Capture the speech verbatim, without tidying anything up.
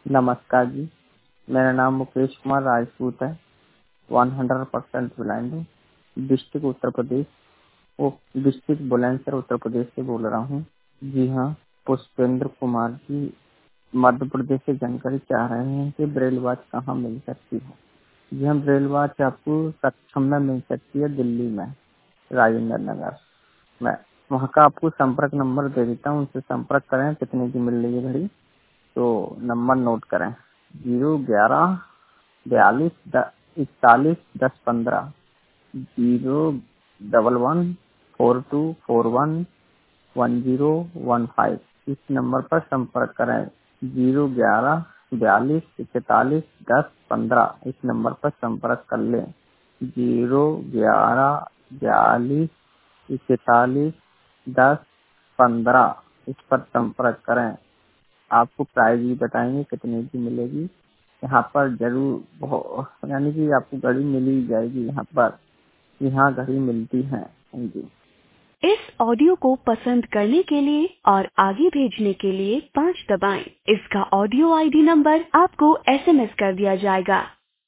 नमस्कार जी, मेरा नाम मुकेश कुमार राजपूत है। वन हंड्रेड परसेंट ब्लाइंड हूँ। डिस्ट्रिक्ट उत्तर प्रदेश, वो डिस्ट्रिक्ट बुलंदशहर उत्तर प्रदेश से बोल रहा हूँ। जी हाँ, पुष्पेंद्र कुमार जी मध्य प्रदेश से जानकारी चाह रहे हैं कि ब्रेल वॉच कहाँ मिल सकती है। जी हाँ, ब्रेल वॉच आपको सक्षम में मिल सकती है दिल्ली में, राजेंद्र नगर में। वहाँ का आपको संपर्क नंबर दे देता हूँ, उनसे संपर्क करें। कितने की मिल रही है घड़ी, तो नंबर नोट करें। जीरो ग्यारह बयालीस इकतालीस दस पंद्रह, zero double one four two four one one zero one five. इस नंबर पर संपर्क करें। जीरो ग्यारह बयालीस इकतालीस दस पंद्रह, इस नंबर पर संपर्क कर लें। जीरो ग्यारह बयालीस इकतालीस दस पंद्रह, इस पर संपर्क करें। आपको प्राइस भी बताएंगे कितने की मिलेगी। यहाँ पर जरूर बहु- यानी कि आपको घड़ी मिल ही जाएगी। यहाँ पर यहाँ घड़ी मिलती है जी। इस ऑडियो को पसंद करने के लिए और आगे भेजने के लिए पाँच दबाएं। इसका ऑडियो आईडी नंबर आपको एसएमएस कर दिया जाएगा।